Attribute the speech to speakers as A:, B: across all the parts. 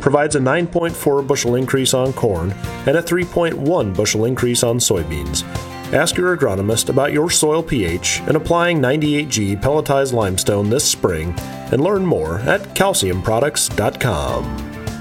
A: provides a 9.4 bushel increase on corn and a 3.1 bushel increase on soybeans. Ask your agronomist about your soil pH and applying 98G pelletized limestone this spring and learn more at calciumproducts.com.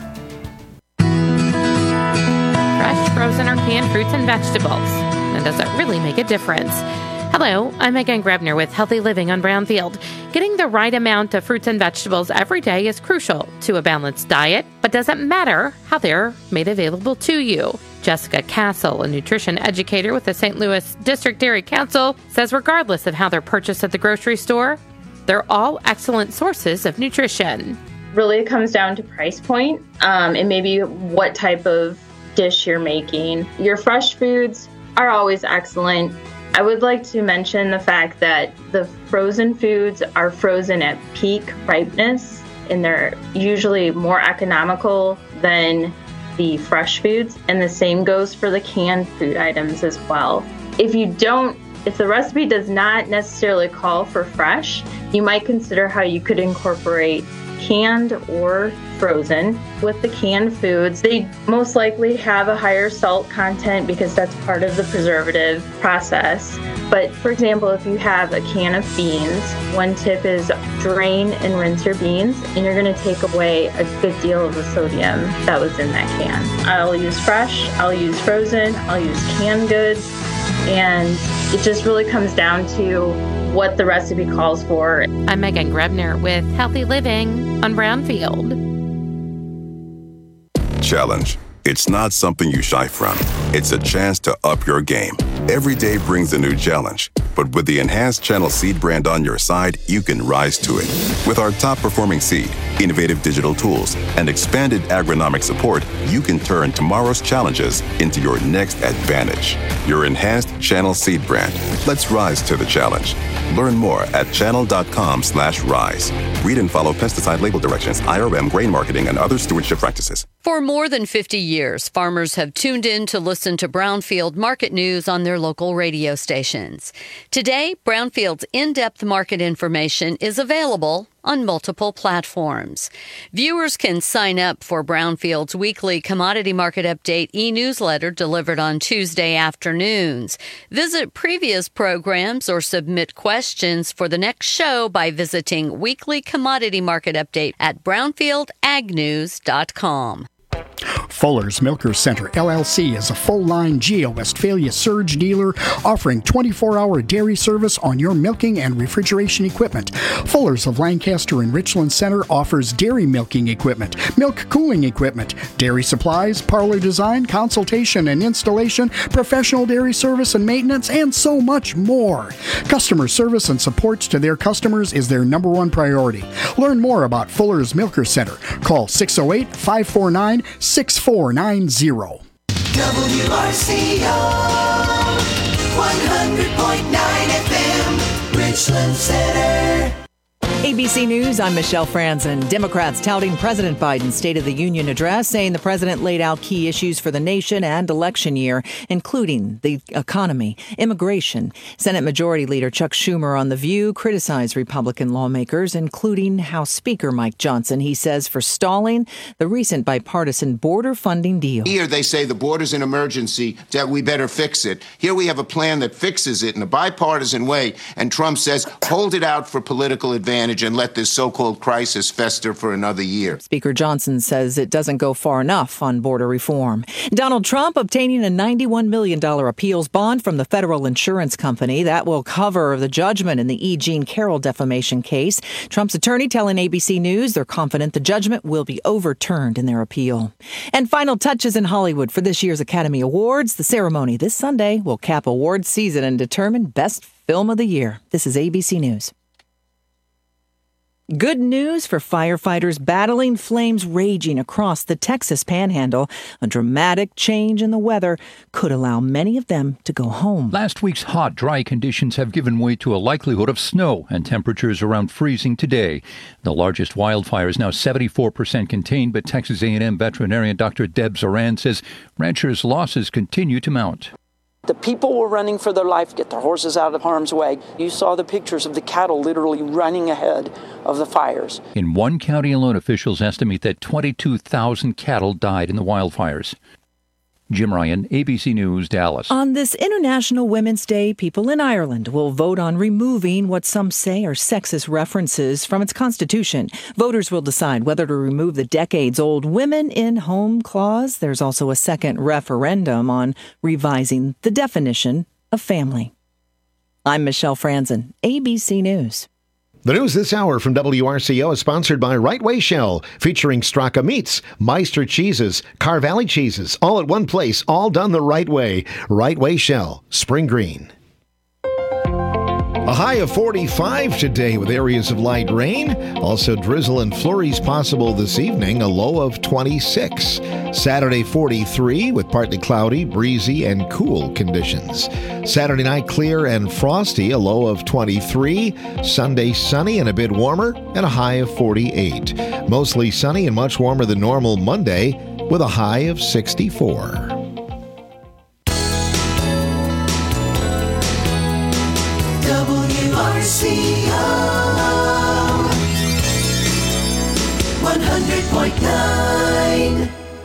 B: Fresh, frozen, or canned fruits and vegetables. And does it really make a difference? Hello, I'm Megan Grebner with Healthy Living on Brownfield. Getting the right amount of fruits and vegetables every day is crucial to a balanced diet, but doesn't matter how they're made available to you. Jessica Castle, a nutrition educator with the St. Louis District Dairy Council, says regardless of how they're purchased at the grocery store, they're all excellent sources of nutrition.
C: Really, it comes down to price point and maybe what type of dish you're making. Your fresh foods are always excellent. I would like to mention the fact that the frozen foods are frozen at peak ripeness, and they're usually more economical than the fresh foods, and the same goes for the canned food items as well. If the recipe does not necessarily call for fresh, you might consider how you could incorporate canned or frozen. With the canned foods, they most likely have a higher salt content because that's part of the preservative process. But for example, if you have a can of beans, one tip is drain and rinse your beans, and you're going to take away a good deal of the sodium that was in that can. I'll use fresh, I'll use frozen, I'll use canned goods, and it just really comes down to what the recipe calls for.
B: I'm Megan Grebner with Healthy Living on Brownfield.
D: Challenge. It's not something you shy from. It's a chance to up your game. Every day brings a new challenge. But with the enhanced Channel Seed brand on your side, you can rise to it. With our top-performing seed, innovative digital tools, and expanded agronomic support, you can turn tomorrow's challenges into your next advantage. Your enhanced Channel Seed brand. Let's rise to the challenge. Learn more at channel.com/rise. Read and follow pesticide label directions, IRM, grain marketing, and other stewardship practices.
E: For more than 50 years, farmers have tuned in to listen to Brownfield market news on their local radio stations. Today, Brownfield's in-depth market information is available on multiple platforms. Viewers can sign up for Brownfield's weekly Commodity Market Update e-newsletter delivered on Tuesday afternoons. Visit previous programs or submit questions for the next show by visiting Weekly Commodity Market Update at brownfieldagnews.com.
F: Fuller's Milker Center, LLC is a full-line GEO Westphalia surge dealer offering 24-hour dairy service on your milking and refrigeration equipment. Fuller's of Lancaster and Richland Center offers dairy milking equipment, milk cooling equipment, dairy supplies, parlor design, consultation and installation, professional dairy service and maintenance, and so much more. Customer service and support to their customers is their number one priority. Learn more about Fuller's Milker Center. Call 608-549-6490.
G: WRCO 100.9 FM, Richland Center.
H: ABC News, I'm Michelle Franzen. Democrats touting President Biden's State of the Union address, saying the president laid out key issues for the nation and election year, including the economy, immigration. Senate Majority Leader Chuck Schumer on The View criticized Republican lawmakers, including House Speaker Mike Johnson, he says, for stalling the recent bipartisan border funding deal.
I: Here they say the border's an emergency, that we better fix it. Here we have a plan that fixes it in a bipartisan way, and Trump says, hold it out for political advantage and let this so-called crisis fester for another year.
H: Speaker Johnson says it doesn't go far enough on border reform. Donald Trump obtaining a $91 million appeals bond from the federal insurance company that will cover the judgment in the E. Jean Carroll defamation case. Trump's attorney telling ABC News they're confident the judgment will be overturned in their appeal. And final touches in Hollywood for this year's Academy Awards. The ceremony this Sunday will cap awards season and determine Best Film of the Year. This is ABC News. Good news for firefighters battling flames raging across the Texas Panhandle. A dramatic change in the weather could allow many of them to go home.
J: Last week's hot, dry conditions have given way to a likelihood of snow and temperatures around freezing today. The largest wildfire is now 74% contained, but Texas A&M veterinarian Dr. Deb Zoran says ranchers' losses continue to mount.
K: The people were running for their life to get their horses out of harm's way. You saw the pictures of the cattle literally running ahead of the fires.
J: In one county alone, officials estimate that 22,000 cattle died in the wildfires. Jim Ryan, ABC News, Dallas.
H: On this International Women's Day, people in Ireland will vote on removing what some say are sexist references from its constitution. Voters will decide whether to remove the decades-old Women in Home clause. There's also a second referendum on revising the definition of family. I'm Michelle Franzen, ABC News.
L: The news this hour from WRCO is sponsored by Right Way Shell, featuring Straka Meats, Meister Cheeses, Car Valley Cheeses, all at one place, all done the right way. Right Way Shell, Spring Green. A high of 45 today with areas of light rain. Also drizzle and flurries possible this evening, a low of 26. Saturday 43 with partly cloudy, breezy, and cool conditions. Saturday night clear and frosty, a low of 23. Sunday sunny and a bit warmer, and a high of 48. Mostly sunny and much warmer than normal Monday with a high of 64.
G: WRCO 100.9.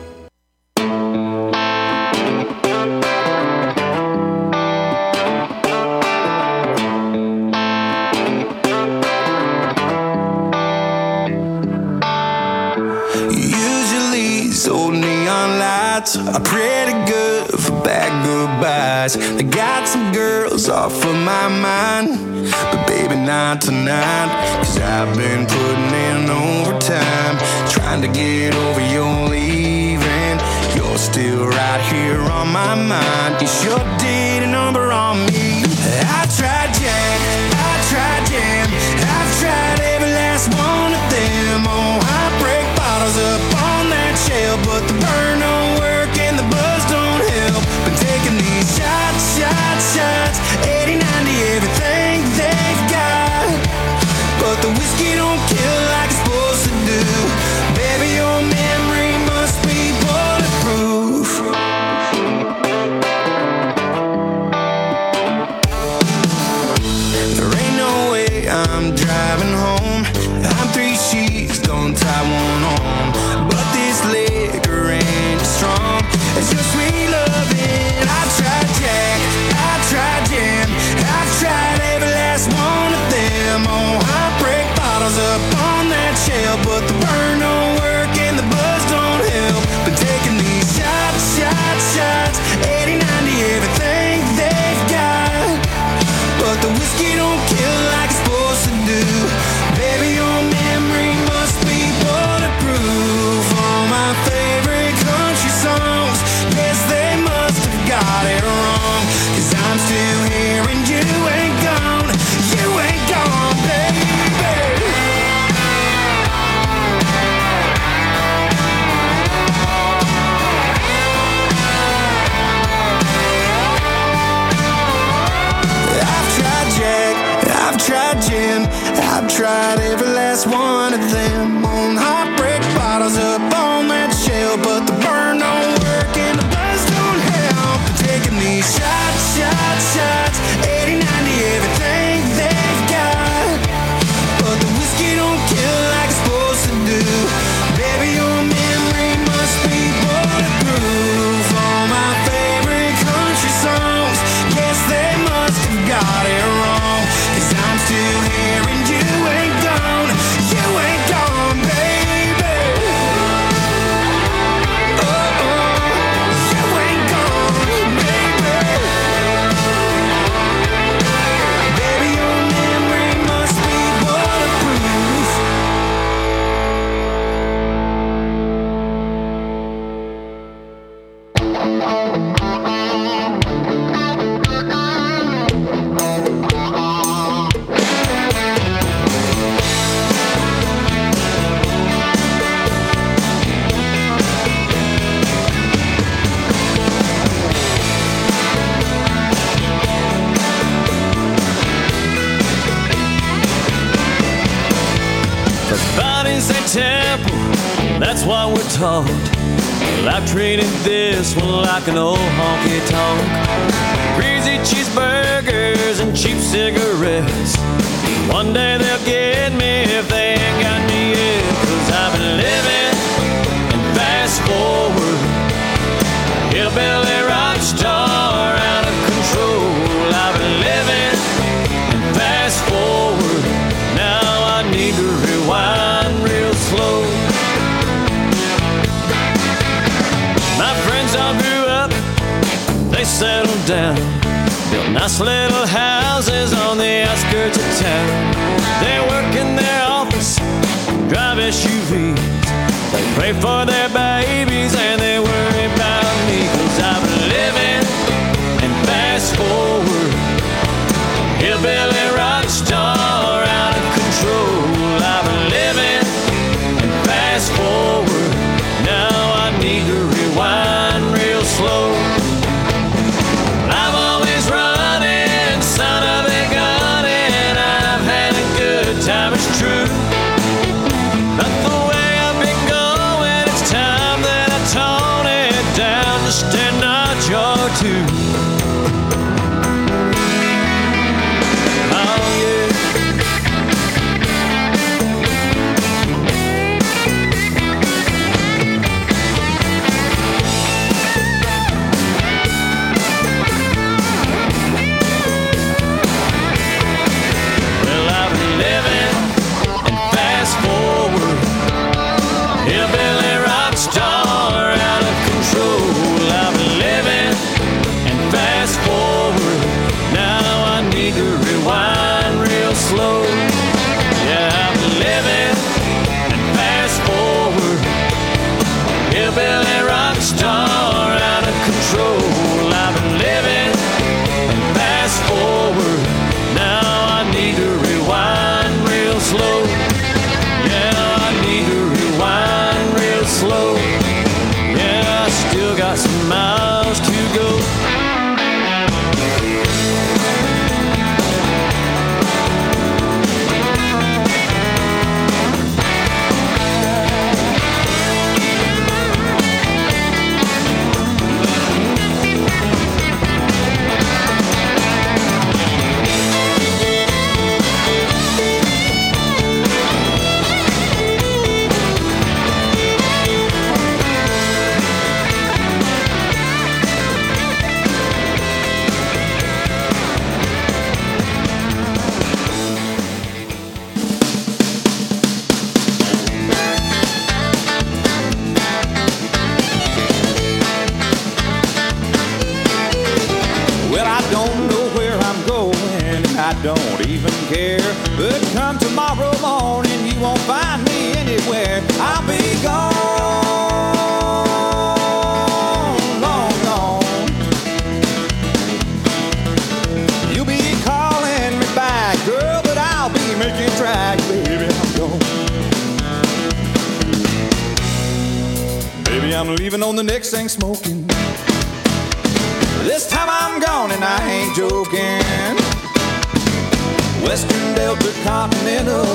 M: Usually these old neon lights are pretty good for bad goodbyes. They got some girls off of my mind, but baby not tonight. Cause I've been putting in overtime, trying to get over your leaving. You're still right here on my mind. You sure did a number on me. I tried Jack, I tried Jam, I've tried every last one of them. Oh, I break bottles up on that shelf, but the burn don't work and the buzz don't help. Been taking these shots, 80, 90, everything they've got, but the whiskey don't kill like it's supposed to do. Baby, your memory must be bulletproof. There ain't no way I'm driving home. I'm 3 sheets, don't tie one on, but this liquor ain't as strong as your sweet loving. I tried Jack, I tried Jam, I've tried every last one of them. Oh, I break bottles up on that shelf, but the burn don't work and the buzz don't help. Been taking these shots, 80, 90, everything they've got, but the whiskey don't kill like it's supposed to do. Baby, your memory must be bulletproof. All my favorite country songs, yes, they must have got it wrong. Cause I'm still here and you ain't gone, baby. I've tried Jack, I've tried Jim, I've tried every last one of them. On heartbreak bottles up on that shelf, but the burn don't work and the buzz don't help. Taking these shots, 80, 90, everything they've got, but the whiskey don't kill like it's supposed to do. Baby, your memory must be bulletproof. All my favorite country songs, yes, they must have got it wrong. Cause I'm still here and you ain't gone, baby. Oh, you ain't gone, baby. Baby, your memory must be bulletproof.
N: The body's a temple, that's what we're taught. Well, I've treated this one like an old honky-tonk. Greasy cheeseburgers and cheap cigarettes. One day they'll get me if they ain't got me yet. 'Cause I've been living and fast forward. Hillbilly rock star out of control. I've been living and fast forward. Now I need to rewind real slow. My friends all grew up, they settled down, built nice little houses on the outskirts of town. They work in their office, drive SUVs. They pray for their babies and they worry about me. 'Cause I've been living and fast forward. Hillbilly rock star out of control. I've been living and fast forward. Now I need to rewind real slow. I'm always running, son of a gun, and I've had a good time, it's true. But the way I've been going, it's time that I tone it down just a notch or two. Oh yeah. Well, I've been living and fast forward. Hillbilly rock star out of control. I've been living and fast forward. Now I need to rewind real slow. Yeah, I've been living and fast forward. Hillbilly rock star out of control. I've been living and fast forward. Now I need to rewind real slow. Yeah, I need to rewind real slow. Yeah, I still got some miles to go. Well, I don't know where I'm going, and I don't even care. But come tomorrow morning, you won't find me anywhere. I'll be gone, long gone. You'll be calling me back, girl, but I'll be making tracks, baby, I'm gone. Baby, I'm leaving on the next thing smoking. This time I'm gone and I ain't joking. Western Delta Continental,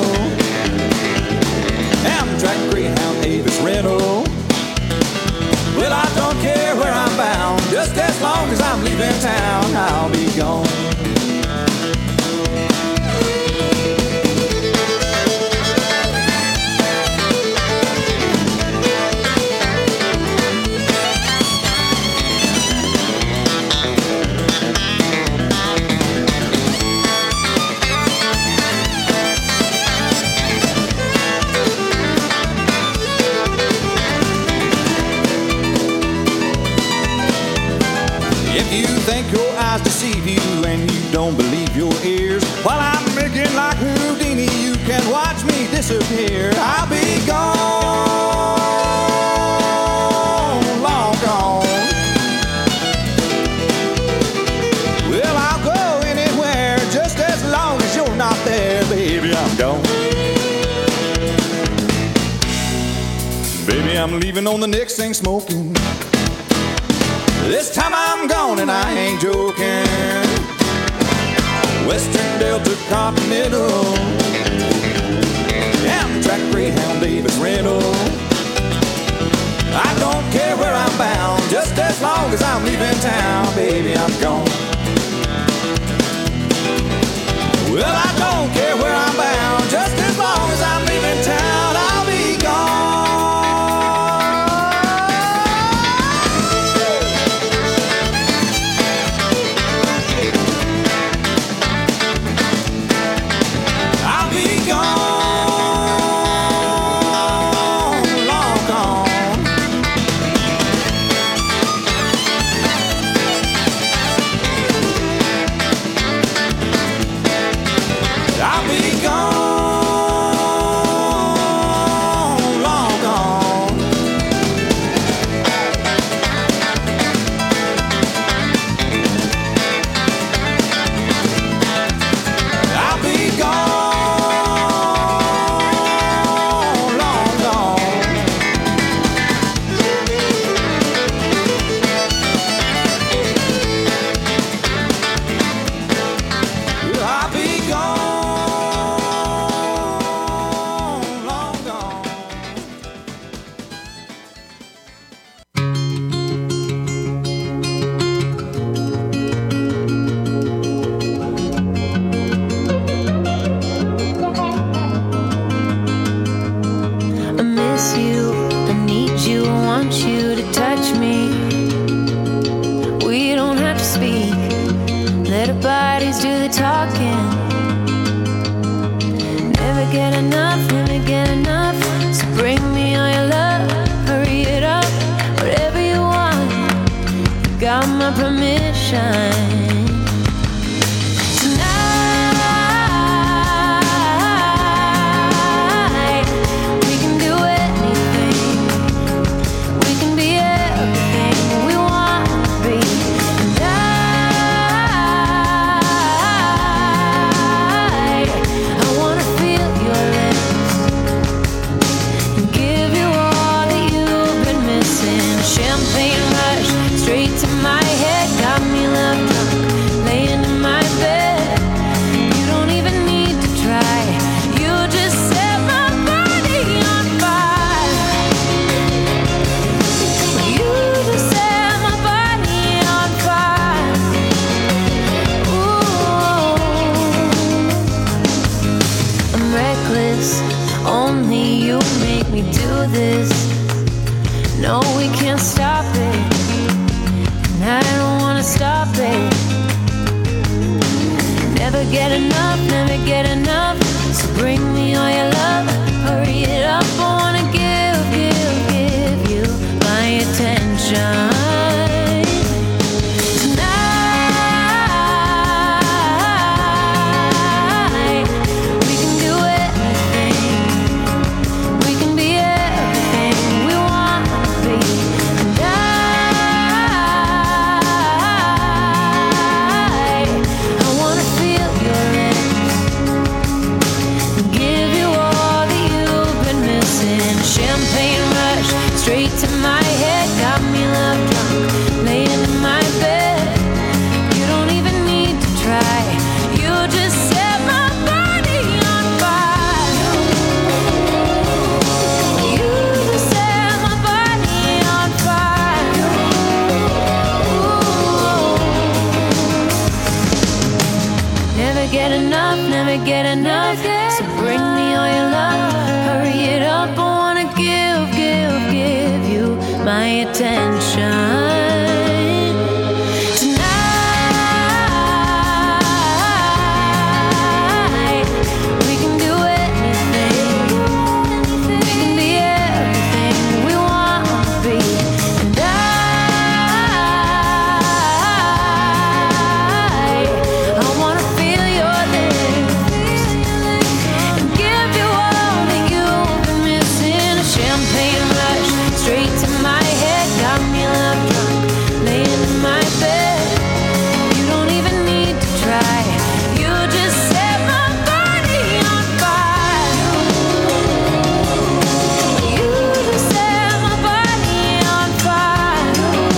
N: Amtrak, Greyhound, Avis Rental. Well, I don't care where I'm bound, just as long as I'm leaving town, I'll be gone. If you think your eyes deceive you and you don't believe your ears, while I'm making like Houdini, you can watch me disappear. I'll be gone, long gone. Well, I'll go anywhere just as long as you're not there, baby, I'm gone. Baby, I'm leaving on the next thing smoking. This time I'm gone and I ain't joking. Western Delta Continental, Amtrak, Greyhound, Davis Rental. I don't care where
M: I'm bound. Just as long as I'm leaving town, baby, I'm gone. Well, I don't care where I'm bound. Just as long as I'm leaving town, I'll be gone. I'll be gone, long gone. I'll be gone, long gone. I'll be gone, long gone. I'll be gone, long gone.
O: I miss you, I need you, I want you to touch me. We don't have to speak, let our bodies do the talking. Never get enough, never get enough. So bring me all your love, hurry it up, whatever you want. You got my permission. Tonight, we can do anything. We can be everything we want to be. And I wanna feel your lips and give you all that you've been missing. Champagne rush straight to my head, got me love drunk, laying in my bed. You don't even need to try, you just set my body on fire. You just set my body on fire. Ooh, I'm reckless, only you make me do this. No, we can't stop it, and I don't wanna stop it. Never get enough, never get enough. So bring me all your love, hurry it up. I wanna give you my attention. Tonight, we can do anything. We can be everything we want to be. And I wanna feel your lips and give you all that you've been missing. Champagne rush straight to my head, got me love drunk, laying in my bed. You don't even need to try, you just set my body on fire. You just set my body on fire. Ooh. Never get enough, never get enough. So bring me all your love, hurry it up. I wanna give you my attention. Tonight, we can do anything. We can be everything we want to be. And I wanna feel your lips and give you all that you've been missing. A champagne rush straight to my head, got me love drunk, laying in my bed. You don't even need to try, you just set my body on fire. You just set my body on fire.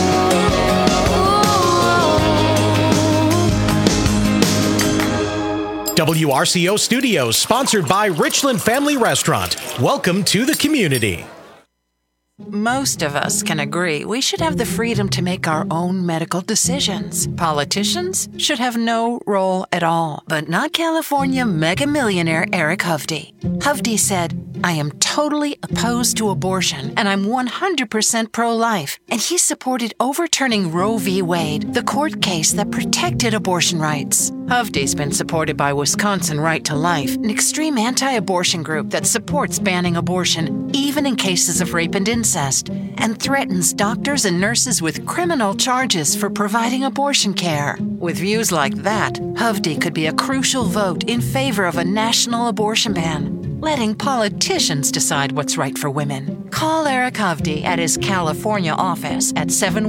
O: Ooh.
P: WRCO Studios, sponsored by Richland Family Restaurant. Welcome to the community. most of us can agree we should have the freedom to make our own medical decisions. Politicians should have no role at all, but not California mega millionaire Eric Hovde. Hovde said, "I am totally opposed to abortion, and I'm 100% pro-life." And he supported overturning Roe v. Wade, the court case that protected abortion rights. Hovde's been supported by Wisconsin Right to Life, an extreme anti-abortion group that supports banning abortion, even in cases of rape and incest, and threatens doctors and nurses with criminal charges for providing abortion care. With views like that, Hovde could be a crucial vote in favor of a national abortion ban, letting politicians decide what's right for women. Call Eric Hovde at his California office at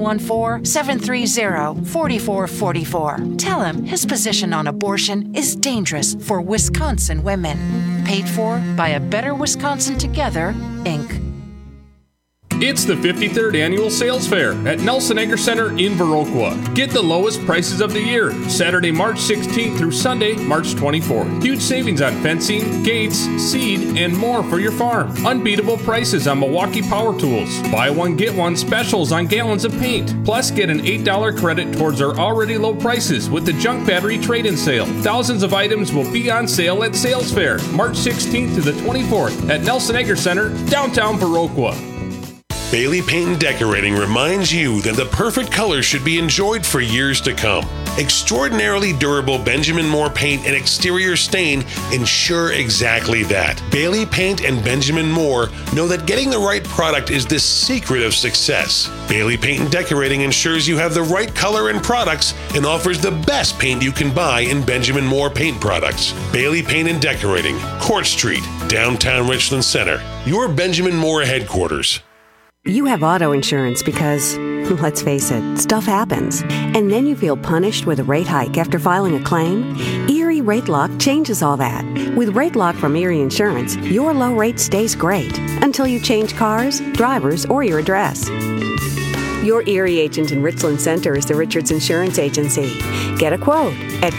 P: 714-730-4444. Tell him his position on abortion is dangerous for Wisconsin women. Paid for by A Better Wisconsin Together, Inc.
Q: It's the 53rd Annual Sales Fair at Nelson Agri Center in Viroqua. Get the lowest prices of the year, Saturday, March 16th through Sunday, March 24th. Huge savings on fencing, gates, seed, and more for your farm. Unbeatable prices on Milwaukee power tools. Buy one, get one specials on gallons of paint. Plus, get an $8 credit towards our already low prices with the junk battery trade-in sale. Thousands of items will be on sale at Sales Fair, March 16th to the 24th at Nelson Agri Center, downtown Viroqua.
R: Bailey Paint and Decorating reminds you that the perfect color should be enjoyed for years to come. Extraordinarily durable Benjamin Moore paint and exterior stain ensure exactly that. Bailey Paint and Benjamin Moore know that getting the right product is the secret of success. Bailey Paint and Decorating ensures you have the right color and products and offers the best paint you can buy in Benjamin Moore paint products. Bailey Paint and Decorating, Court Street, downtown Richland Center. Your Benjamin Moore headquarters.
S: You have auto insurance because, let's face it, stuff happens. And then you feel punished with a rate hike after filing a claim? Erie Rate Lock changes all that. With Rate Lock from Erie Insurance, your low rate stays great until you change cars, drivers, or your address. Your Erie agent in Richland Center is the Richards Insurance Agency. Get a quote at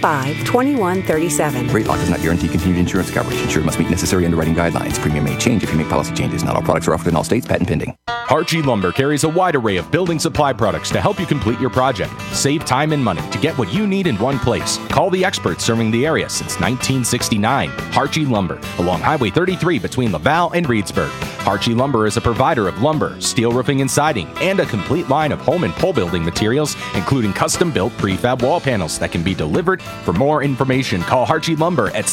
S: 585-2137.
T: Rate Lock does not guarantee continued insurance coverage. Insured must meet necessary underwriting guidelines. Premium may change if you make policy changes. Not all products are offered in all states. Patent pending.
U: Archie Lumber carries a wide array of building supply products to help you complete your project. Save time and money to get what you need in one place. Call the experts serving the area since 1969. Archie Lumber, along Highway 33 between Laval and Reedsburg. Archie Lumber is a provider of lumber, steel roofing and siding, and a complete line of home and pole building materials, including custom-built prefab wall panels that can be delivered. For more information, call Archie Lumber at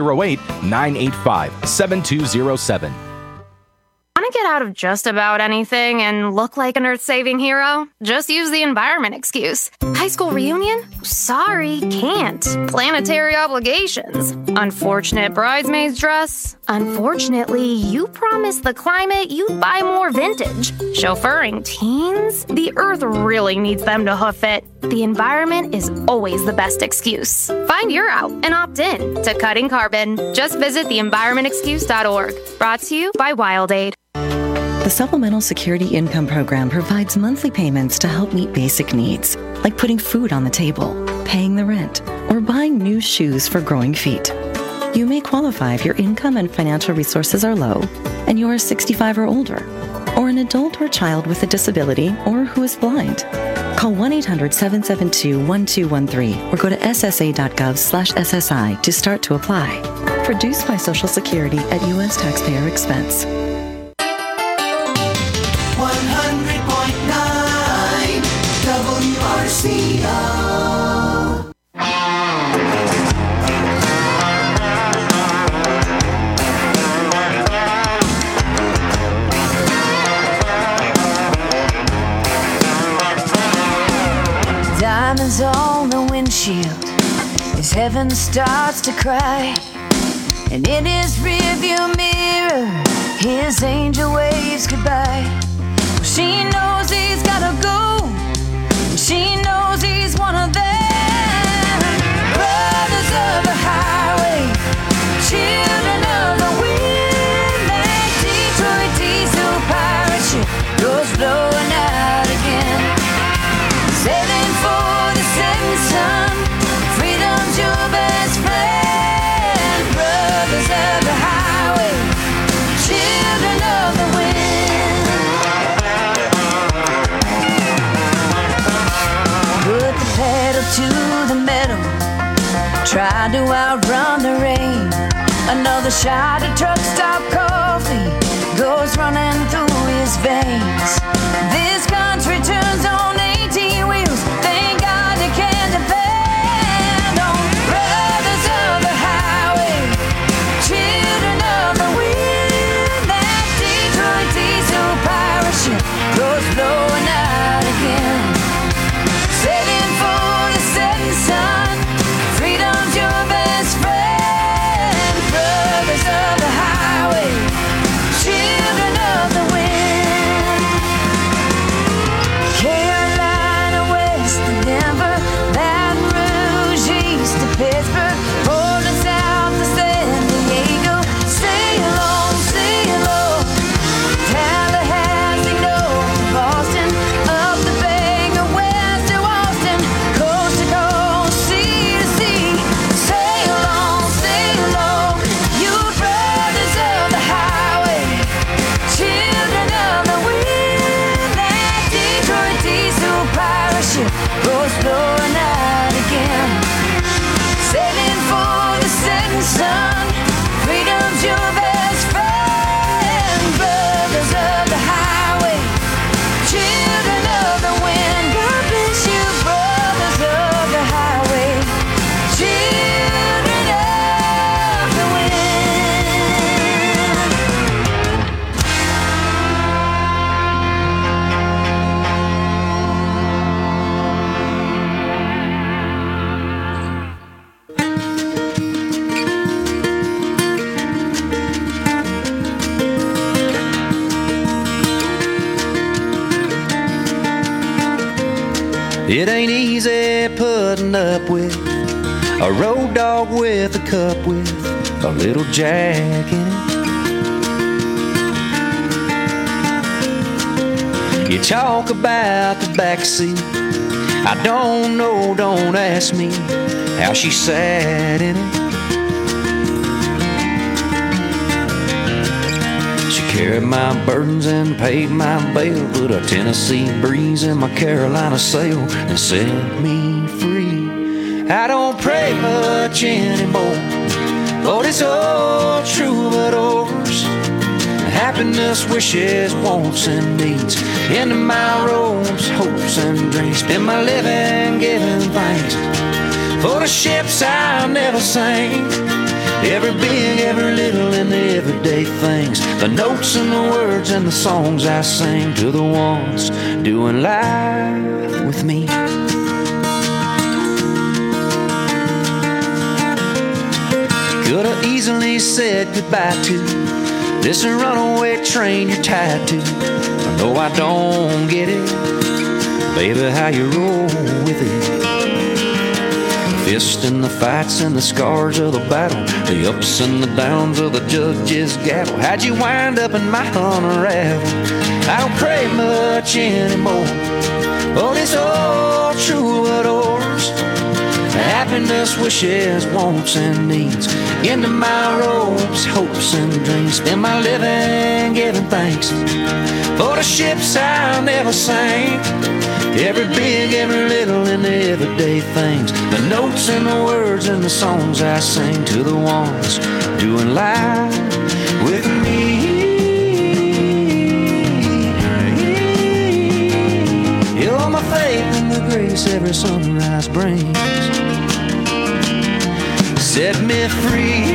U: 608-985-7207.
V: Want to get out of just about anything and look like an earth-saving hero? Just use the environment excuse. High school reunion? Sorry, can't. Planetary obligations. Unfortunate bridesmaid's dress? Unfortunately, you promised the climate you'd buy more vintage. Chauffeuring teens? The earth really needs them to hoof it. The environment is always the best excuse. Find your out and opt in to Cutting Carbon. Just visit theenvironmentexcuse.org. Brought to you by WildAid.
W: The Supplemental Security Income Program provides monthly payments to help meet basic needs, like putting food on the table, paying the rent, or buying new shoes for growing feet. You may qualify if your income and financial resources are low and you are 65 or older, or an adult or child with a disability or who is blind. Call 1-800-772-1213 or go to ssa.gov/SSI to start to apply. Produced by Social Security at U.S. taxpayer expense.
G: 100.9 WRCO.
O: Diamonds on the windshield as heaven starts to cry, and in his rearview mirror his angel waves goodbye. Well, she knows he's gotta go, and she knows he's one of them. Brothers of the highway, children of the wind. That Detroit diesel pirate ship goes blowing out again. Sailing for the setting sun, freedom's your best friend. Brothers of the highway, children of the wind. to the middle, tried to outrun the rain. Another shot of truck stop coffee goes running through his veins. This country turns on 18 wheels. Thank God you can depend on brothers of the highway, children of the wind. That Detroit diesel pirate ship goes blowing out again. Sailing for the setting sun, freedom's your best friend. Brothers of the highway, children of the wind. Carolina west to Denver, Baton Rouge east to Pittsburgh, Portland south to San Diego. Sail on, sail on. Tallahassee north to Boston, up the Bay to west to Austin, coast to coast, sea to sea. Sail on, you brothers of the highway, children of the wind. That Detroit diesel pirate ship goes blowing out again. Sailing for the setting sun, freedom's your best friend. Brothers of the highway, children of the wind. God bless you, brothers of the highway, children of the wind.
A: It ain't easy putting up with a road dog with a cup with a little Jack in it. You talk about the backseat, I don't know, don't ask me how she sat in it. She carried my burdens and paid my bail, put a Tennessee breeze in my Carolina sail and set me free. I don't pray much anymore, Lord, it's all troubadours. Happiness, wishes, wants and needs into my robes, hopes and dreams. Spend my living giving thanks for the ships I've never sang. Every big, every little, and the everyday things, the notes and the words and the songs I sing to the ones doing life with me. Could have easily said goodbye to this runaway train you're tied to. I know I don't get it, baby, how you roll with it. Fist in the fights and the scars of the battle, the ups and the downs of the judge's gavel. How'd you wind up in my unravel? I don't pray much anymore, but it's all troubadours. Happiness, wishes, wants and needs into my robes, hopes and dreams. Spend my living giving thanks for the ships I never sang. Every big, every little, and the everyday things, the notes and the words and the songs I sing to the ones doing life with me. You're my faith and the grace every sunrise brings. Set me free.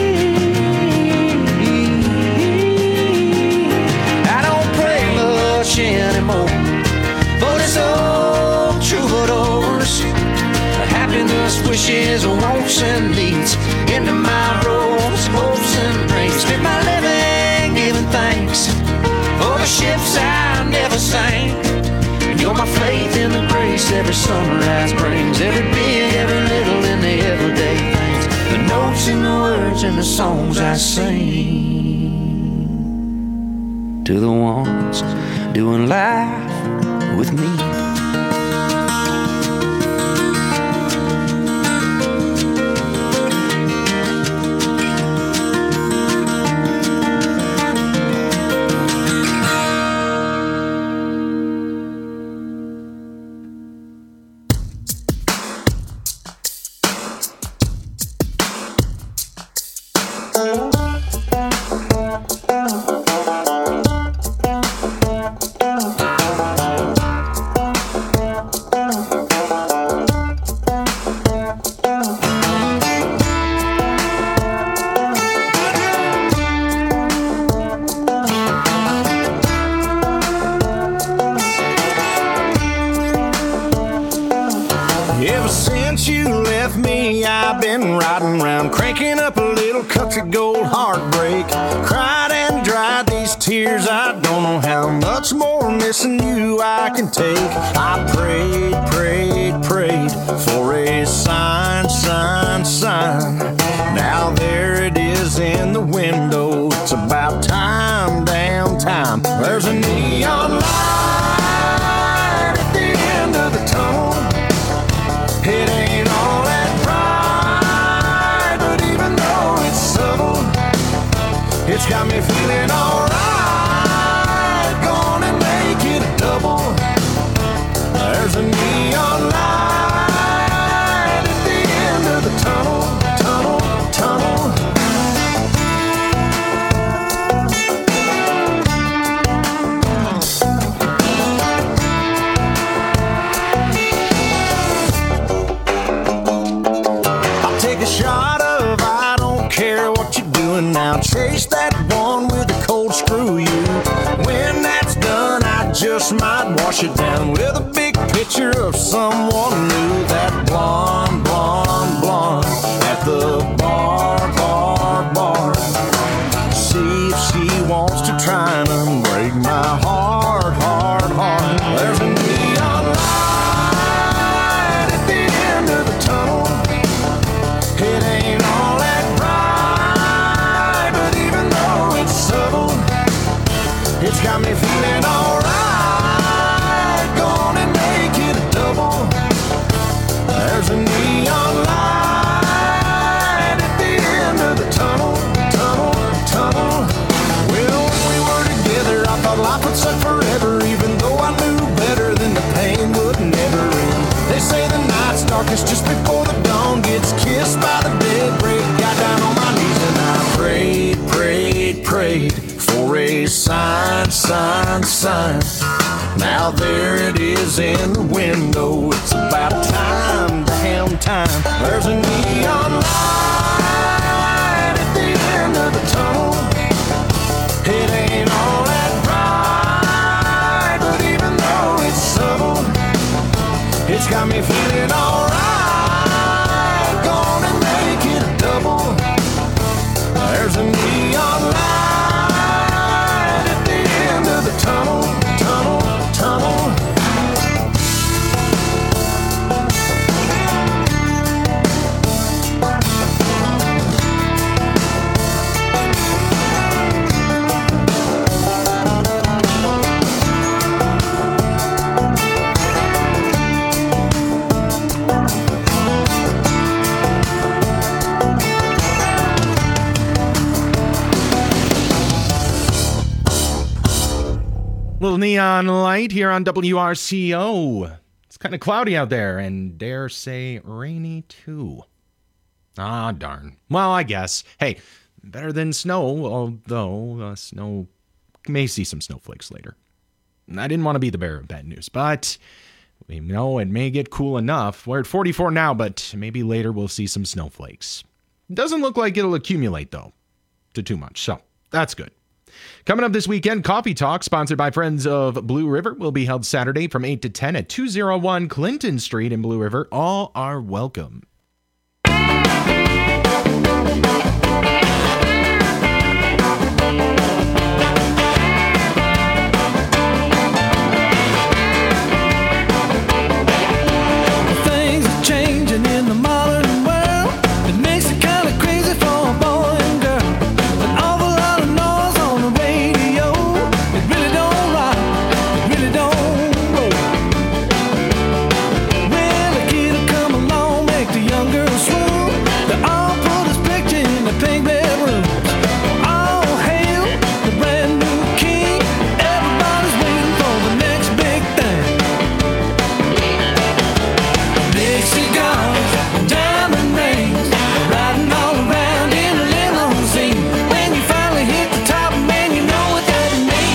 A: I don't pray much anymore, but it's all troubadours. Happiness, wishes, wants and needs into my robes, hopes and dreams. Spend my living giving thanks for the ships I never sank. You're my faith in the grace every sunrise brings. Every big, every little, and the everyday things, the notes and the words and the songs I sing to the ones doing life with me.
B: since you left me, I've been riding around, cranking up a little country gold heartbreak. Cried and dried these tears, I don't know how much more missing you I can take. I prayed for a sign. Now there it is in the window. It's about time, damn time. There's a neon light at the end of the tunnel. It ain't all that bright, but even though it's subtle, it's got me feeling alright. Gonna make it a double. There's a neon light at the end of the tunnel. Now chase that one with a cold screw you. When that's done, I just might wash it down with a big picture of someone new. That blonde at the bar. See if she wants to try and break my heart. There's a neon light at the end of the tunnel. It ain't all that bright, but even though it's subtle, it's got me feeling alright. Gonna make it a double. There's a neon light at the end of the tunnel. Well, when we were together, I thought life would suck forever, even though I knew better than the pain would never end. They say the night's darkest just before the dawn gets kissed by the dead break. Got down on my knees and I prayed for a sign. Now there it is in the window. It's about time, damn time. There's a neon light at the end of the tunnel. It ain't all that bright, but even though it's subtle, it's got me feeling alright. Gonna make it a double. There's a neon light at the end of the tunnel.
C: Little neon light here on WRCO. It's kind of cloudy out there and dare say rainy too. Ah, darn. Well, I guess. Hey, better than snow, although snow may see some snowflakes later. I didn't want to be the bearer of bad news, but we know it may get cool enough. We're at 44 now, but maybe later we'll see some snowflakes. Doesn't look like it'll accumulate, though, to too much, so that's good. Coming up this weekend, Coffee Talk, sponsored by Friends of Blue River, will be held Saturday from 8 to 10 at 201 Clinton Street in Blue River. All are welcome.
D: Things are changing in the modern world. It makes it kind of crazy for a boy and girl. An awful lot of noise on the radio. It really don't rock, it really don't roll. Well, a kid will come along, make the young girl swoon. They all put his picture in the pink bedroom. All hail the brand new king. Everybody's waiting for the next big thing. Big cigars, diamond rings, riding all around in a limousine. When you finally hit the top, man, you know what that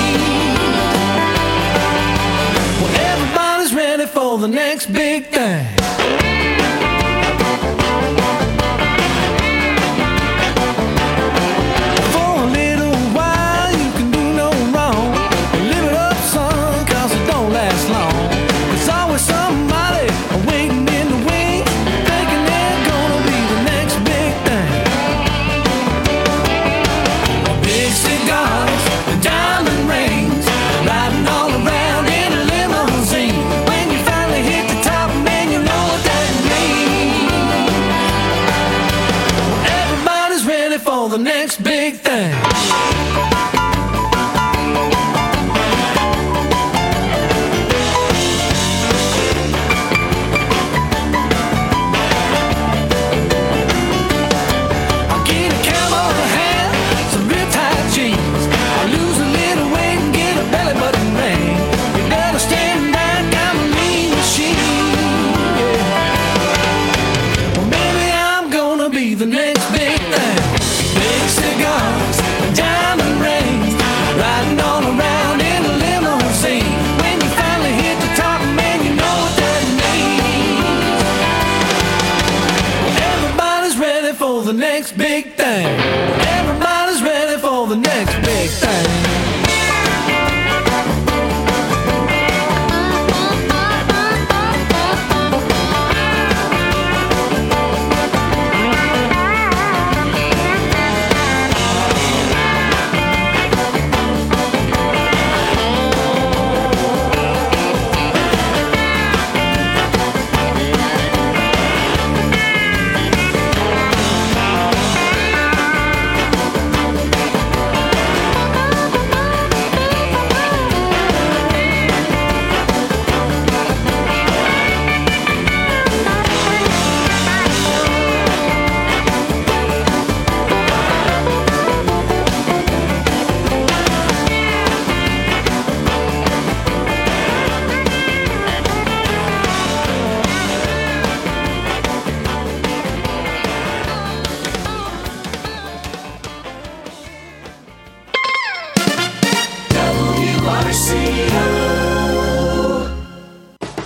D: means. Well, everybody's ready for the next big thing. For a little while, you can do no wrong. Live it up, son, 'cause it don't last long. There's always somebody waiting in the wings. They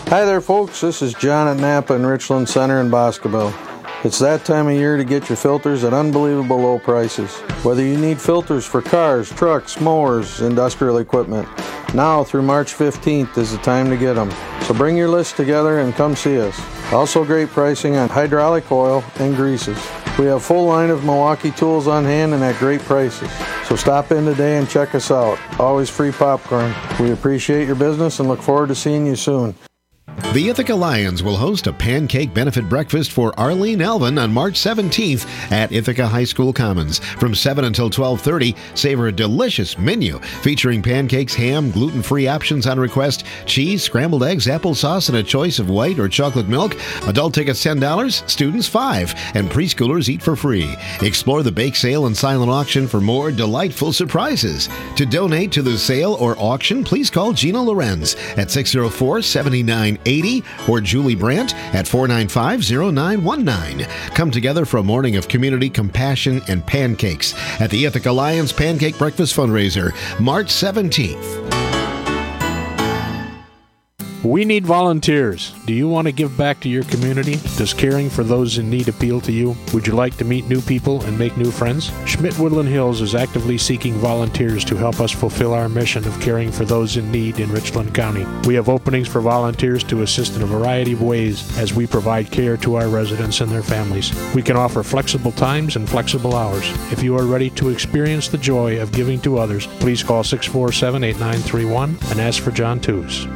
E: Hi there, folks. This is John at Napa in Richland Center in Boscobel. It's that time of year to get your filters at unbelievable low prices. Whether you need filters for cars, trucks, mowers, industrial equipment, now through March 15th is the time to get them. So bring your list together and come see us. Also great pricing on hydraulic oil and greases. We have a full line of Milwaukee tools on hand and at great prices. So stop in today and check us out. Always free popcorn. We appreciate your business and look forward to seeing you soon.
L: The Ithaca Lions will host a pancake benefit breakfast for Arlene Alvin on March 17th at Ithaca High School Commons. From 7 until 12:30, savor a delicious menu featuring pancakes, ham, gluten-free options on request, cheese, scrambled eggs, applesauce, and a choice of white or chocolate milk. Adult tickets $10, students $5, and preschoolers eat for free. Explore the bake sale and silent auction for more delightful surprises. To donate to the sale or auction, please call Gina Lorenz at 604-7980 or Julie Brandt at 495-0919. Come together for a morning of community, compassion, and pancakes at the Ithaca Lions Pancake Breakfast Fundraiser, March 17th.
F: We need volunteers. Do you want to give back to your community? Does caring for those in need appeal to you? Would you like to meet new people and make new friends? Schmidt-Woodland Hills is actively seeking volunteers to help us fulfill our mission of caring for those in need in Richland County. We have openings for volunteers to assist in a variety of ways as we provide care to our residents and their families. We can offer flexible times and flexible hours. If you are ready to experience the joy of giving to others, please call 647-8931 and ask for John Tews.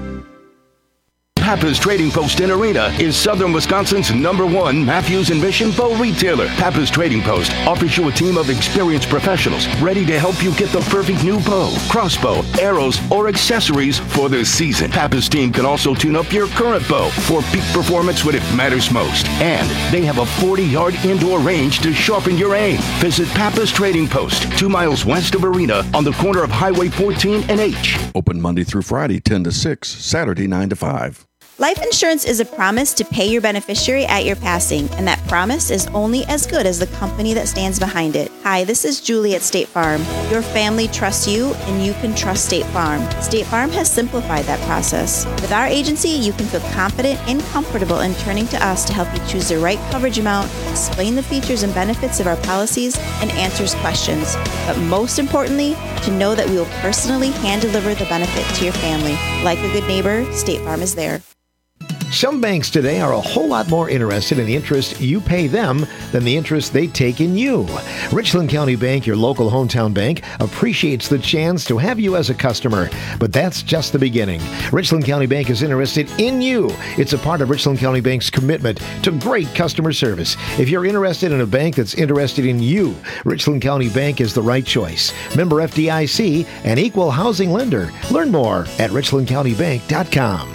I: Pappas Trading Post in Arena is Southern Wisconsin's #1 Matthews and Mission bow retailer. Pappas Trading Post offers you a team of experienced professionals ready to help you get the perfect new bow, crossbow, arrows, or accessories for the season. Pappas team can also tune up your current bow for peak performance when it matters most. And they have a 40-yard indoor range to sharpen your aim. Visit Pappas Trading Post, 2 miles west of Arena on the corner of Highway 14 and H.
X: Open Monday through Friday, 10 to 6, Saturday, 9 to 5.
Y: Life insurance is a promise to pay your beneficiary at your passing, and that promise is only as good as the company that stands behind it. Hi, this is Julie at State Farm. Your family trusts you, and you can trust State Farm. State Farm has simplified that process. With our agency, you can feel confident and comfortable in turning to us to help you choose the right coverage amount, explain the features and benefits of our policies, and answers questions. But most importantly, to know that we will personally hand-deliver the benefit to your family. Like a good neighbor, State Farm is there.
L: Some banks today are a whole lot more interested in the interest you pay them than the interest they take in you. Richland County Bank, your local hometown bank, appreciates the chance to have you as a customer, but that's just the beginning. Richland County Bank is interested in you. It's a part of Richland County Bank's commitment to great customer service. If you're interested in a bank that's interested in you, Richland County Bank is the right choice. Member FDIC, an equal housing lender. Learn more at richlandcountybank.com.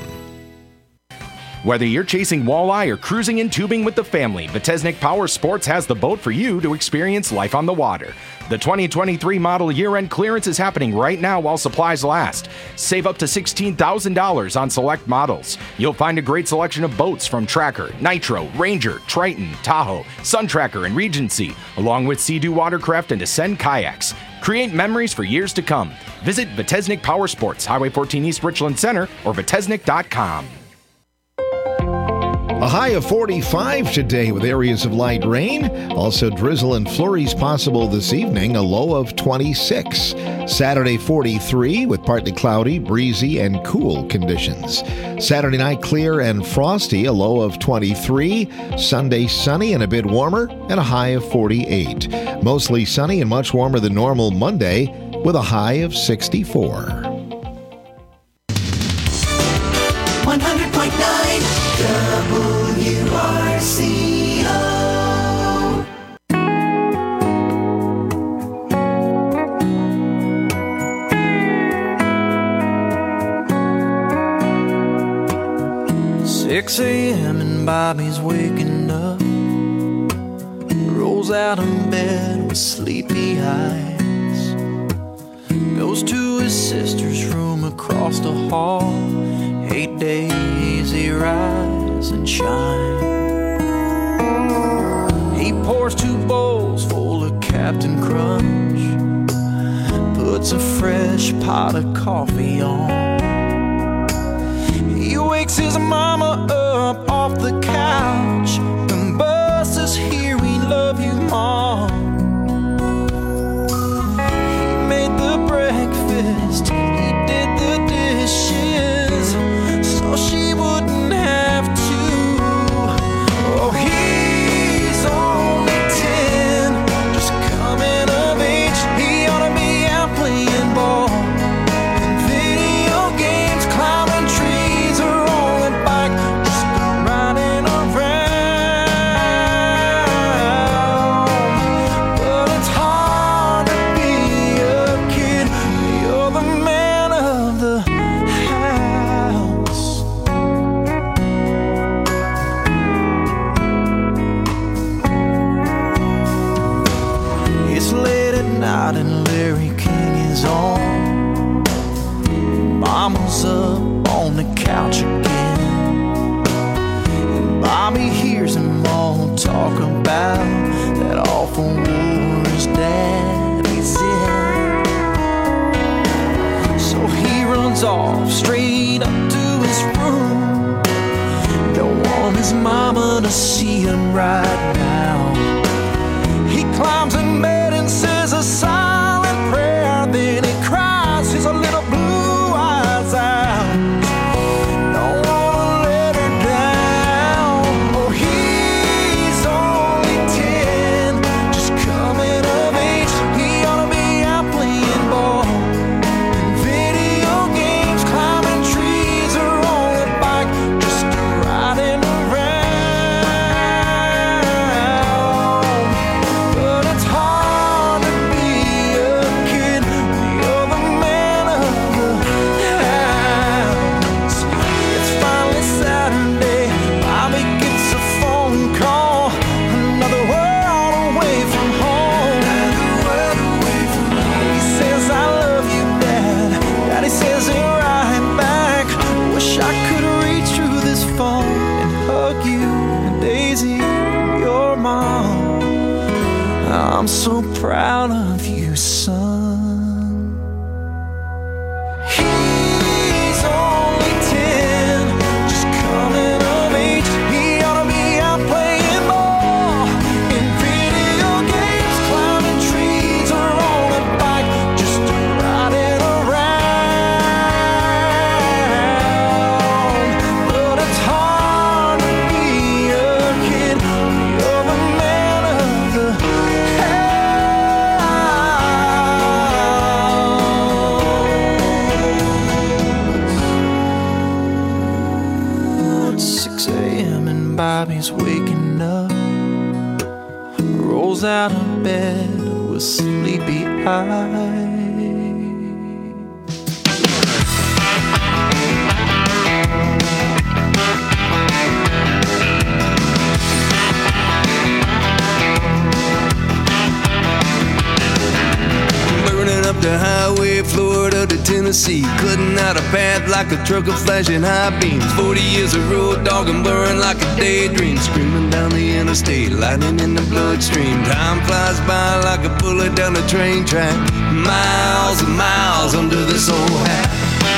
U: Whether you're chasing walleye or cruising in tubing with the family, Vitesnik Power Sports has the boat for you to experience life on the water. The 2023 model year-end clearance is happening right now while supplies last. Save up to $16,000 on select models. You'll find a great selection of boats from Tracker, Nitro, Ranger, Triton, Tahoe, Sun Tracker, and Regency, along with Sea-Doo watercraft and Ascend kayaks. Create memories for years to come. Visit Vitesnik Power Sports, Highway 14 East Richland Center, or vitesnik.com.
L: A high of 45 today with areas of light rain. Also drizzle and flurries possible this evening, a low of 26. Saturday 43 with partly cloudy, breezy, and cool conditions. Saturday night clear and frosty, a low of 23. Sunday sunny and a bit warmer, and a high of 48. Mostly sunny and much warmer than normal Monday with a high of 64.
G: 100.9 WRCO.
D: 6 a.m. and Bobby's waking up. Rolls out of bed with sleepy eyes. Goes to his sister's room across the hall. 8 days he rise and shine. He pours 2 bowls full of Captain Crunch. Puts a fresh pot of coffee on. He wakes his mom to see him right now. He climbs in bed and says a silent prayer, then he cries his little blue eyes out. Don't wanna let her down. Oh, he's only 10, just coming of age. He ought to be out playing ball and video games, climbing trees or on a bike, just riding around. But it's hard to be a kid, you're the man of the house. It's finally Saturday, Bobby gets a phone call. Another world away from home. He says, I love you, Dad. Daddy says, right back. Wish I could reach through this phone and hug you and Daisy, your mom. I'm so proud of you, son. He's only 10, just coming of age. He ought to be out playing ball in video games, climbing trees or on a bike, just riding around. But it's hard to be a kid, you're the man of the house. It's 6 a.m. and Bobby's waking up, rolls out of bed with sleepy eyes. Burning up the highway, Florida to Tennessee, cutting out a path like a truck of flashing high beams. 40 years of road dog and blurring like a daydream, screaming down the interstate, lightning in the bloodstream. Time flies by like a bullet down the train track, miles and miles under this old hat.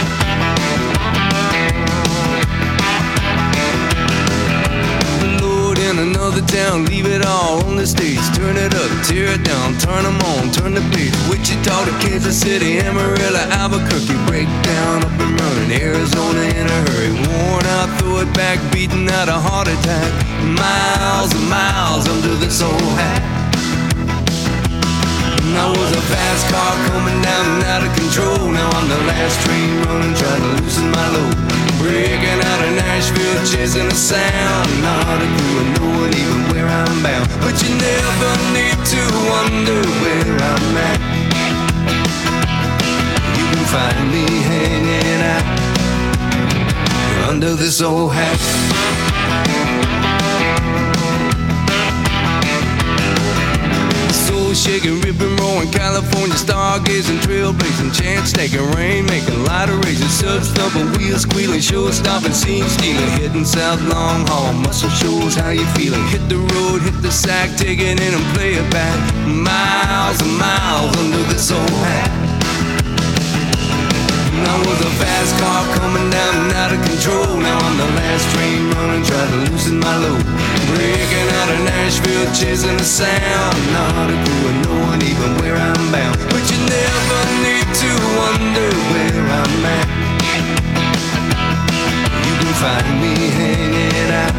D: In another town, leave it all on the stage. Turn it up, tear it down, turn them on, turn the page. Wichita to Kansas City, Amarillo, Albuquerque, break down, up and running, Arizona in a hurry. Worn out, throw it back, beating out a heart attack. Miles and miles under this old hat. I was a fast car coming down and out of control. Now I'm the last train running, trying to loosen my load. Breaking out of Nashville, chasing a sound. Not a clue, no one even where I'm bound. But you never need to wonder where I'm at. You can find me hanging out under this old hat. Soul shaking, ripping, roaring, California stargazing, trailblazing, chance taking, rain making, light erasing, sub stumping, wheels squealing, show stopping, scene stealing, hitting south long haul, muscle shows how you feeling. Hit the road, hit the sack, take it in and play it back. Miles and miles under this old hat. I was a fast car coming down and out of control. Now I'm the last train running, trying to loosen my load. Breaking out of Nashville, chasing a sound. Not a clue and no one even where I'm bound. But you never need to wonder where I'm at. You can find me hanging out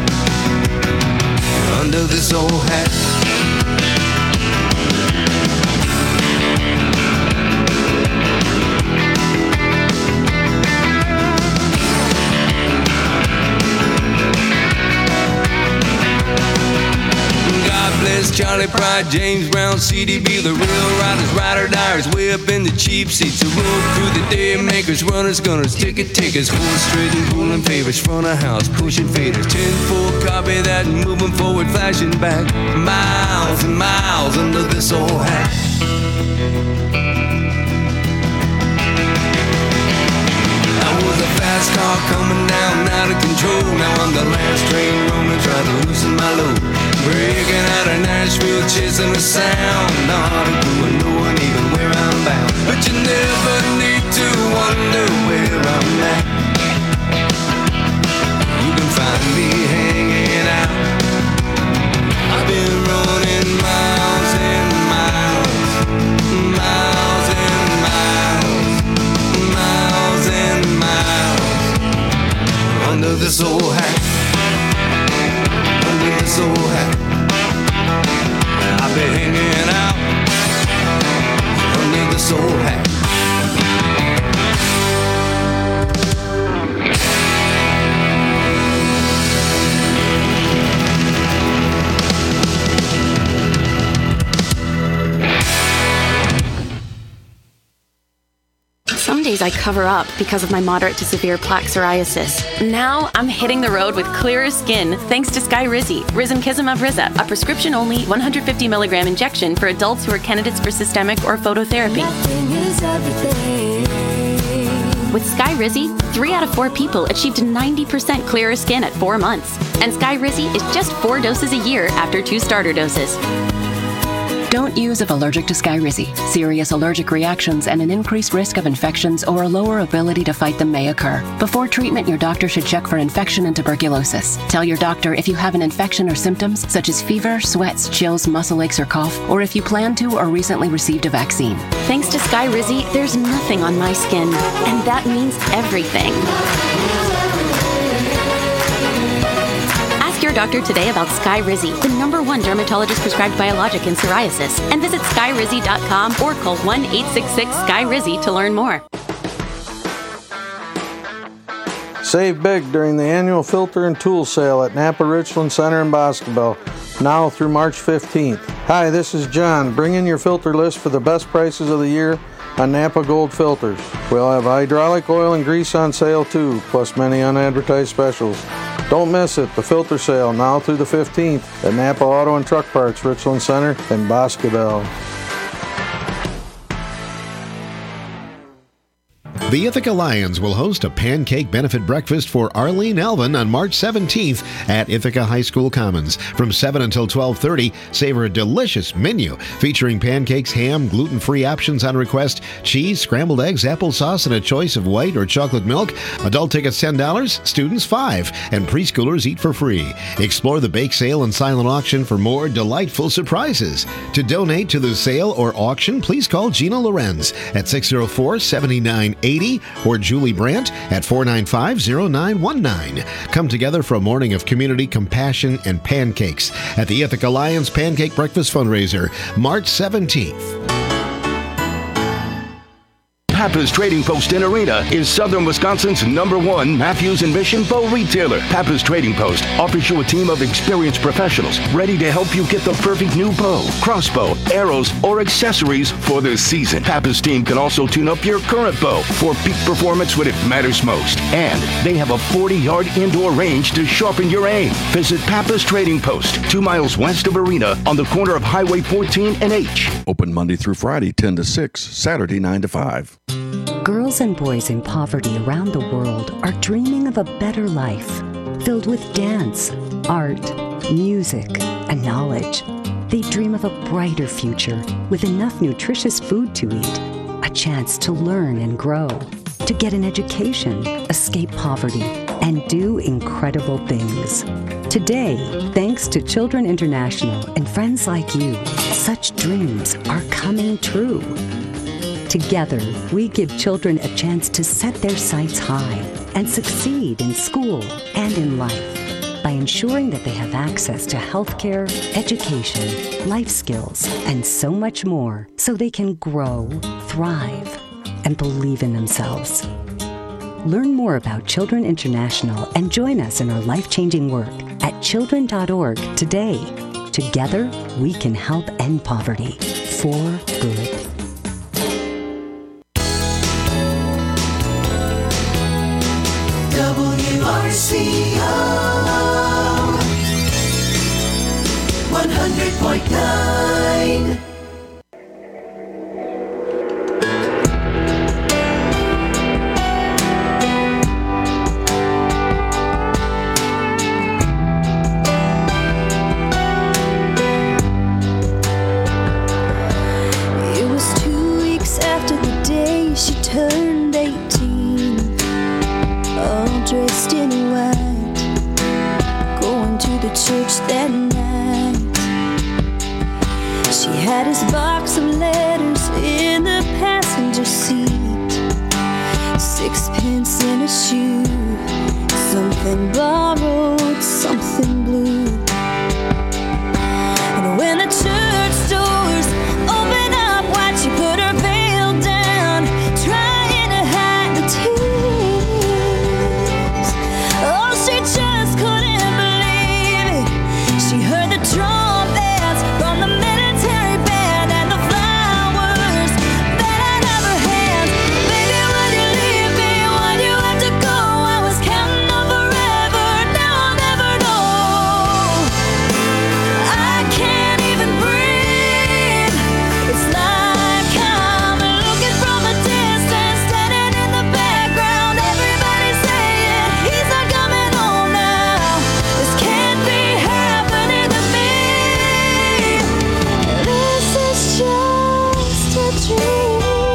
D: under this old hat. Bless Charlie Pride, James Brown, CDB, the real riders, rider diaries, way up in the cheap seats. The road crew, the day makers, runners, gunners, ticket takers, horse trading, pulling favors, front of house, pushing faders. 10-4, copy that, moving forward, flashing back. Miles and miles under this old hat. I was a fast car coming down, out of control. Now I'm the last train rolling, trying to loosen my load. Breaking out of Nashville, chasing a sound. Not a clue and no one even where I'm bound. But you never need to wonder where I'm at. You can find me hanging out
B: this old hat. Under this old hat. I'll be hanging out under this old hat.
H: Some days I cover up because of my moderate to severe plaque psoriasis. Now I'm hitting the road with clearer skin thanks to Skyrizi, Risankizumab Riza, a prescription-only 150 milligram injection for adults who are candidates for systemic or phototherapy. With Skyrizi, 3 out of 4 people achieved 90% clearer skin at 4 months. And Skyrizi is just 4 doses a year after 2 starter doses.
J: Don't use if allergic to Skyrizi. Serious allergic reactions and an increased risk of infections or a lower ability to fight them may occur. Before treatment, your doctor should check for infection and tuberculosis. Tell your doctor if you have an infection or symptoms such as fever, sweats, chills, muscle aches, or cough, or if you plan to or recently received a vaccine.
H: Thanks to Skyrizi, there's nothing on my skin, and that means everything. Ask your doctor today about Skyrizi, the #1 dermatologist prescribed biologic in psoriasis, and visit skyrizi.com or call 1-866-SKYRIZI to learn more.
E: Save big during the annual filter and tool sale at Napa Richland Center in Boscobel, now through March 15th. Hi, this is John. Bring in your filter list for the best prices of the year on Napa Gold filters. We'll have hydraulic oil and grease on sale too, plus many unadvertised specials. Don't miss it, the filter sale now through the 15th at Napa Auto and Truck Parts, Richland Center in Boscobel.
L: The Ithaca Lions will host a pancake benefit breakfast for Arlene Alvin on March 17th at Ithaca High School Commons. From 7 until 12:30, savor a delicious menu featuring pancakes, ham, gluten-free options on request, cheese, scrambled eggs, applesauce, and a choice of white or chocolate milk. Adult tickets $10, students $5, and preschoolers eat for free. Explore the bake sale and silent auction for more delightful surprises. To donate to the sale or auction, please call Gina Lorenz at 604-7980 or Julie Brandt at 495-0919. Come together for a morning of community, compassion, and pancakes at the Ithaca Lions Pancake Breakfast Fundraiser, March 17th.
I: Pappas Trading Post in Arena is Southern Wisconsin's #1 Matthews and Mission bow retailer. Pappas Trading Post offers you a team of experienced professionals ready to help you get the perfect new bow, crossbow, arrows, or accessories for this season. Pappas team can also tune up your current bow for peak performance when it matters most. And they have a 40-yard indoor range to sharpen your aim. Visit Pappas Trading Post, 2 miles west of Arena on the corner of Highway 14 and H.
X: Open Monday through Friday, 10 to 6, Saturday, 9 to 5.
W: Girls and boys in poverty around the world are dreaming of a better life, filled with dance, art, music, and knowledge. They dream of a brighter future with enough nutritious food to eat, a chance to learn and grow, to get an education, escape poverty, and do incredible things. Today, thanks to Children International and friends like you, such dreams are coming true. Together, we give children a chance to set their sights high and succeed in school and in life by ensuring that they have access to healthcare, education, life skills, and so much more so they can grow, thrive, and believe in themselves. Learn more about Children International and join us in our life-changing work at children.org today. Together, we can help end poverty for good.
G: WRCO 100.9.
O: It was 2 weeks after the day she turned 18, all dressed in white, going to the church that night. She had his box of letters in the passenger seat, 6 pence in a shoe, some then borrowed something blue. And when the church doors open up wide, she put her veil down, trying to hide the tears. Oh, she just couldn't believe it. She heard the trumpets from the military band and the flowers that I never had. Baby, would you leave me? Why'd you have to go? I was counting on forever. Now I'll never know. I can't even breathe. It's like I'm looking from a distance, standing in the background. Everybody's saying he's not coming home now. This can't be happening to me. This is just a dream.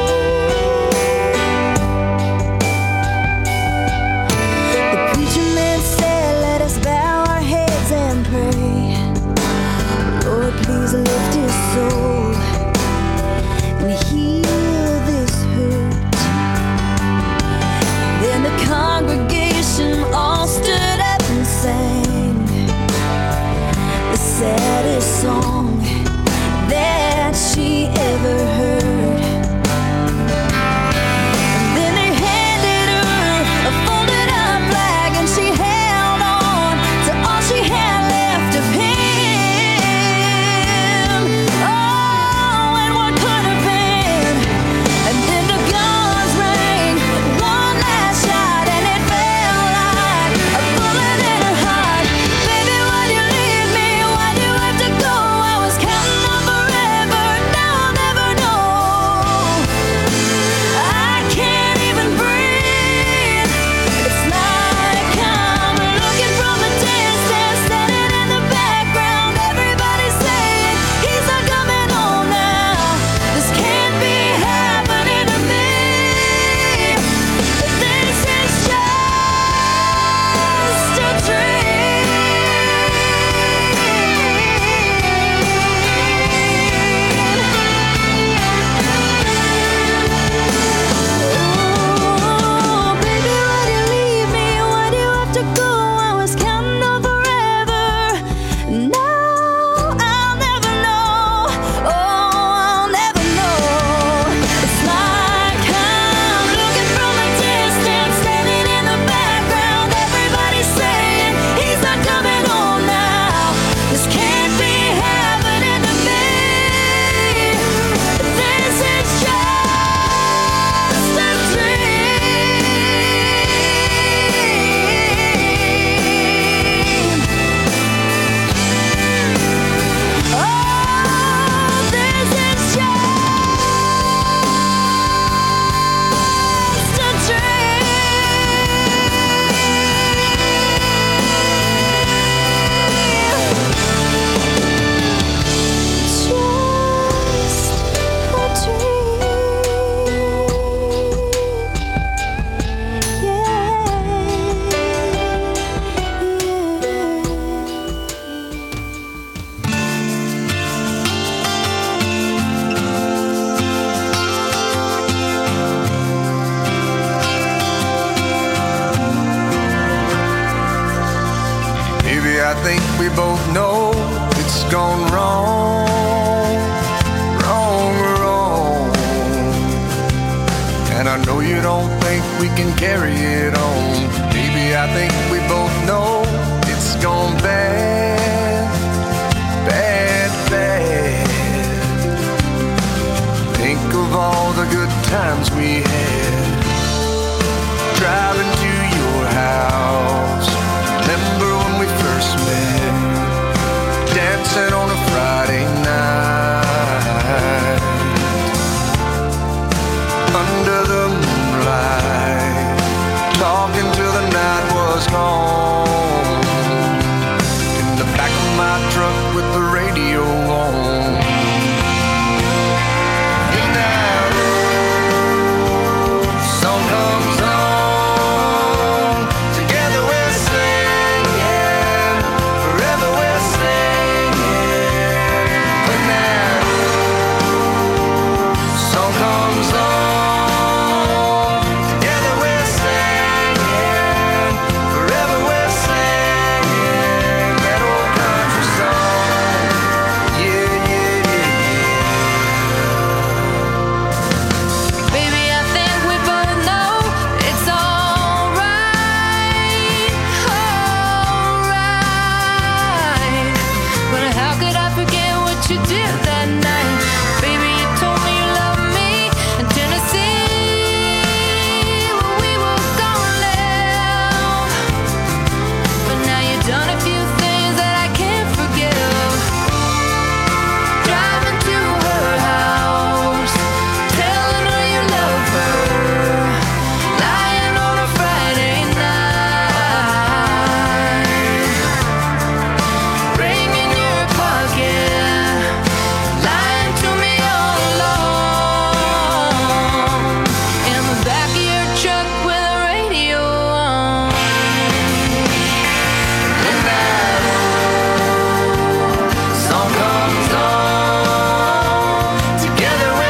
O: The preacher man said, let us bow our heads and pray. Lord, please lift his soul and heal this hurt. Then the congregation all stood up and sang the saddest song that she ever heard. And then they handed her a folded up flag, and she held on to all she had left of him. Oh, and what could have been? And then the guns rang one last shot, and it felt like a bullet in her heart. Baby, why'd you leave me? Why'd you have to go? I was counting on forever. Now I'll never know. I can't even breathe. It's like I'm looking from a distance, standing in the background. Everybody's saying he's not coming home now. This can't be happening to me. This is just a dream. Oh, baby, why'd you leave me? Why'd you have to go? I was counting on forever. Now I'll never know. Oh, I'll never know. It's like I'm looking from a distance, standing in the background. Everybody's saying he's not coming home now. This can't be happening to me. This is just a dream. Oh, this is just a
B: Baby, I think we both know it's gone wrong, wrong, wrong. And I know you don't think we can carry it on. Baby, I think we both know